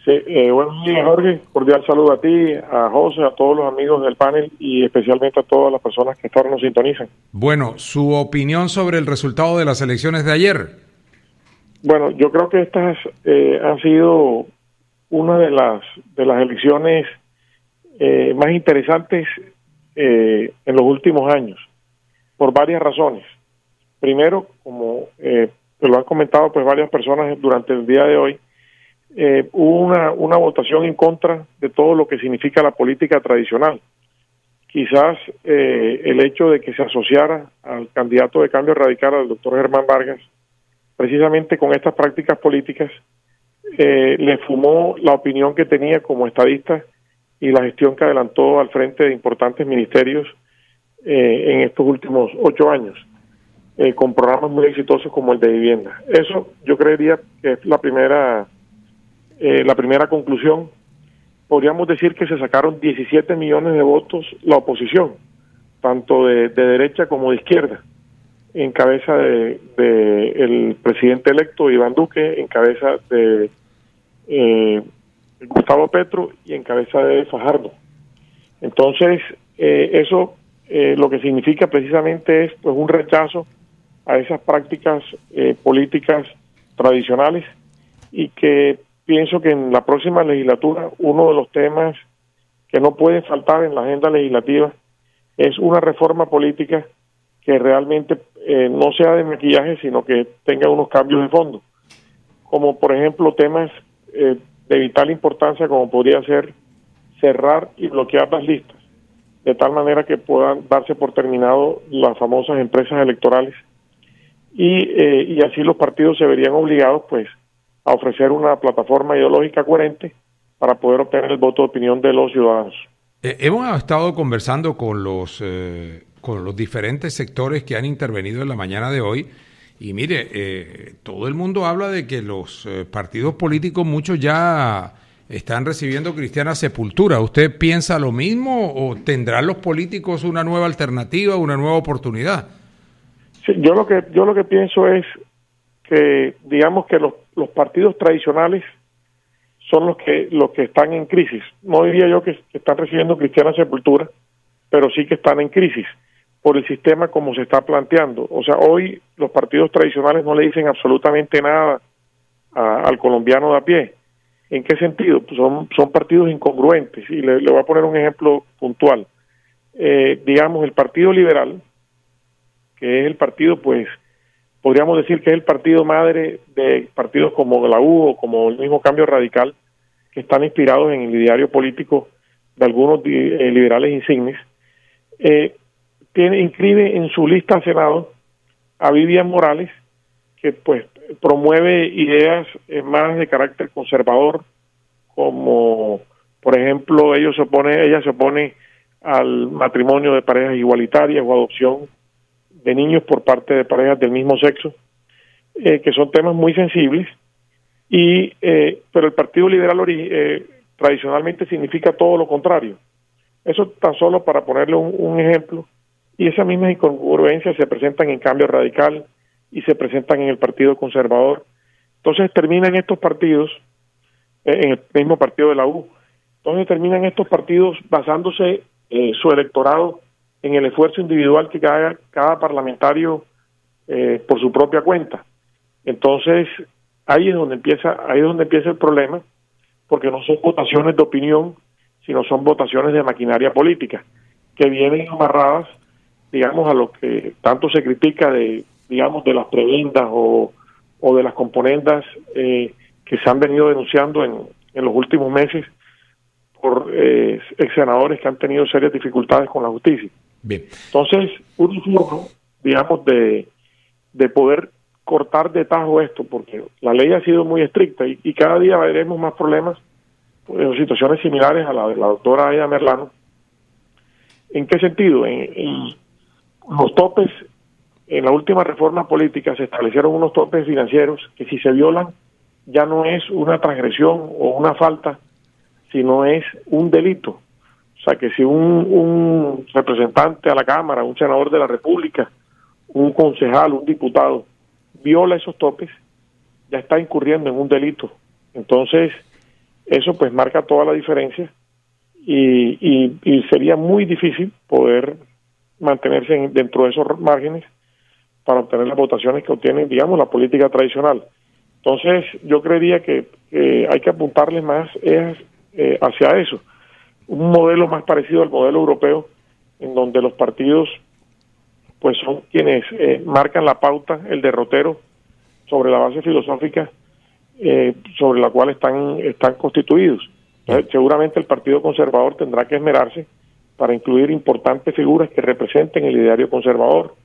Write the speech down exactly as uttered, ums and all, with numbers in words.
Sí, eh, buenos días, Jorge. Cordial saludo a ti, a José, a todos los amigos del panel y especialmente a todas las personas que ahora nos sintonizan. Bueno, su opinión sobre el resultado de las elecciones de ayer. Bueno, yo creo que estas eh, han sido una de las de las elecciones eh, más interesantes eh, en los últimos años, por varias razones. Primero, como eh, lo han comentado pues varias personas durante el día de hoy, Eh, hubo una, una votación en contra de todo lo que significa la política tradicional. Quizás eh, el hecho de que se asociara al candidato de Cambio Radical, al doctor Germán Vargas, precisamente con estas prácticas políticas, eh, le fumó la opinión que tenía como estadista y la gestión que adelantó al frente de importantes ministerios eh, en estos últimos ocho años, eh, con programas muy exitosos como el de vivienda. Eso yo creería que es la primera... Eh, la primera conclusión. Podríamos decir que se sacaron diecisiete millones de votos la oposición, tanto de, de derecha como de izquierda, en cabeza de, de el presidente electo Iván Duque, en cabeza de eh, Gustavo Petro y en cabeza de Fajardo. Entonces, eh, eso eh, lo que significa precisamente es pues un rechazo a esas prácticas eh, políticas tradicionales, y que pienso que en la próxima legislatura uno de los temas que no puede faltar en la agenda legislativa es una reforma política que realmente eh, no sea de maquillaje, sino que tenga unos cambios de fondo, como por ejemplo temas eh, de vital importancia, como podría ser cerrar y bloquear las listas, de tal manera que puedan darse por terminado las famosas empresas electorales, y, eh, y así los partidos se verían obligados pues a ofrecer una plataforma ideológica coherente para poder obtener el voto de opinión de los ciudadanos. Eh, hemos estado conversando con los eh, con los diferentes sectores que han intervenido en la mañana de hoy, y mire, eh, todo el mundo habla de que los eh, partidos políticos, muchos ya están recibiendo cristiana sepultura. ¿Usted piensa lo mismo o tendrán los políticos una nueva alternativa, una nueva oportunidad? Sí, yo lo que yo lo que pienso es que digamos que los los partidos tradicionales son los que los que están en crisis. No diría yo que, que están recibiendo cristiana sepultura, pero sí que están en crisis por el sistema como se está planteando. O sea, hoy los partidos tradicionales no le dicen absolutamente nada a, al colombiano de a pie. ¿En qué sentido? Pues son, son partidos incongruentes, y le, le voy a poner un ejemplo puntual. Eh, digamos, el Partido Liberal, que es el partido, pues, podríamos decir que es el partido madre de partidos como la U o como el mismo Cambio Radical, que están inspirados en el ideario político de algunos eh, liberales insignes, eh, tiene, inscribe en su lista al Senado a Vivian Morales, que pues promueve ideas eh, más de carácter conservador, como por ejemplo ellos se opone, ella se opone al matrimonio de parejas igualitarias o adopción de niños por parte de parejas del mismo sexo, eh, que son temas muy sensibles, y eh, pero el Partido Liberal eh, tradicionalmente significa todo lo contrario. Eso tan solo para ponerle un, un ejemplo, y esas mismas incongruencias se presentan en Cambio Radical y se presentan en el Partido Conservador. Entonces terminan estos partidos, eh, en el mismo partido de la U, entonces terminan estos partidos basándose eh, su electorado en el esfuerzo individual que haga cada parlamentario eh, por su propia cuenta. Entonces, ahí es donde empieza, ahí es donde empieza el problema, porque no son votaciones de opinión, sino son votaciones de maquinaria política, que vienen amarradas, digamos, a lo que tanto se critica de, digamos, de las prebendas o, o de las componendas eh, que se han venido denunciando en, en los últimos meses por eh, ex senadores que han tenido serias dificultades con la justicia. Bien. Entonces, un forma, digamos, de, de poder cortar de tajo esto, porque la ley ha sido muy estricta y, y cada día veremos más problemas, pues, situaciones similares a la de la doctora Aida Merlano. ¿En qué sentido? En, en los topes, en la última reforma política se establecieron unos topes financieros que si se violan ya no es una transgresión o una falta, sino es un delito. O sea, que si un, un representante a la Cámara, un senador de la República, un concejal, un diputado, viola esos topes, ya está incurriendo en un delito. Entonces, eso pues marca toda la diferencia y, y, y sería muy difícil poder mantenerse en, dentro de esos márgenes para obtener las votaciones que obtienen, digamos, la política tradicional. Entonces, yo creería que eh, hay que apuntarle más es, eh, hacia eso, un modelo más parecido al modelo europeo, en donde los partidos pues son quienes eh, marcan la pauta, el derrotero, sobre la base filosófica eh, sobre la cual están, están constituidos. Entonces, seguramente el Partido Conservador tendrá que esmerarse para incluir importantes figuras que representen el ideario conservador.